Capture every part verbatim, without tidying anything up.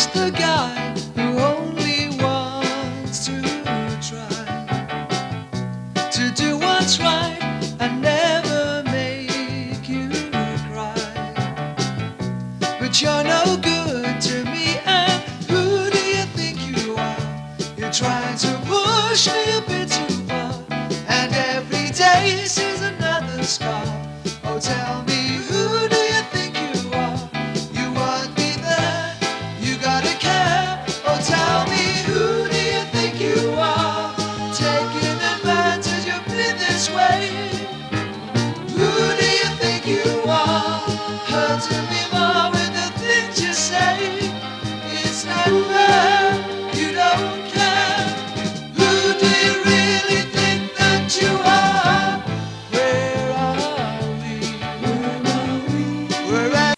the guy who only wants to try to do what's right and never make you cry. But you're no good to me, and who do you think you are? You're trying to push me a bit too far, and every day sees another scar. Oh, tell me, who do you think you are? You want me there, you gotta care. Oh, tell me, who do you think you are? Taking advantage of me this way. Who do you think you are? Hurting me more with the things you say. It's not fair, you don't care. Who do you really think that you are? Where are we? Where are we? Where are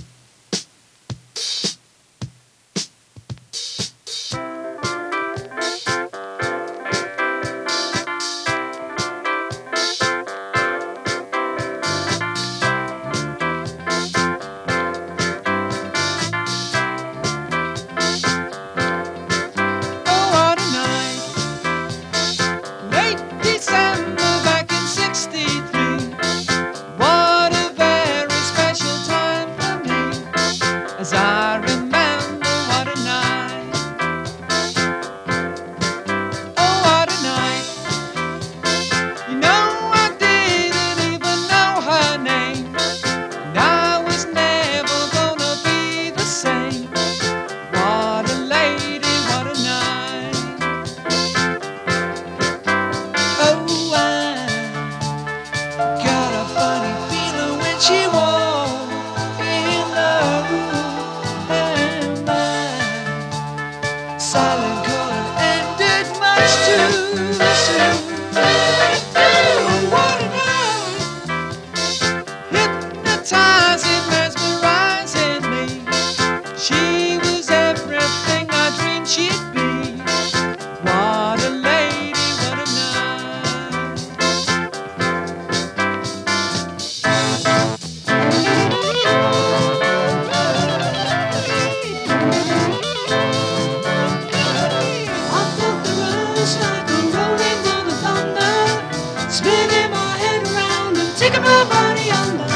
Oh, what a night. Late December back in sixty-three. What a very special time for me. As I remember, what a night. Oh, what a night. You know, I didn't even know her name, and I was never gonna be the same. What a lady, what a night. Oh, I got a funny feeling when she walked in the room, and my silent chord ended much too soon. Oh, what a night. Hypnotizing, mesmerizing me. She was everything I dreamed she'd be. What a lady, what a night. I felt the rush like a rolling ball of thunder, spinning my head around and taking my body under.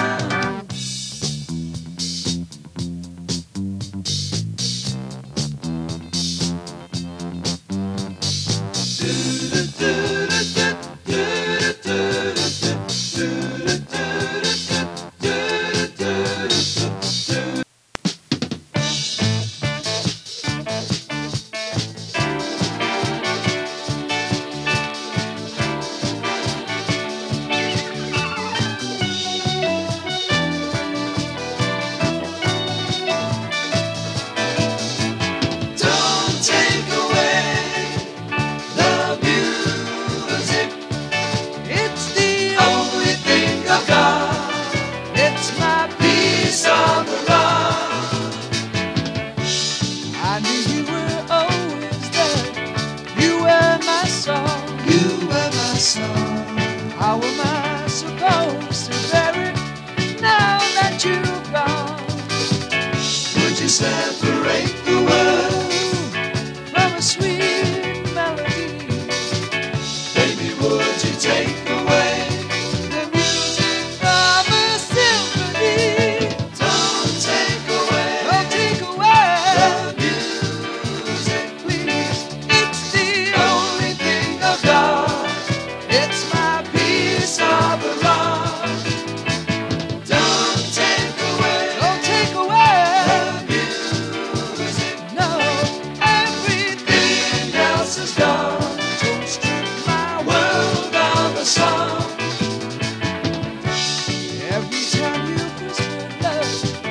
Don't take away the music. It's the only thing I've got. It's my piece of the rock. I knew you were always there. You were my song. You were my song. How am I supposed to bear it now that you've gone? Would you separate?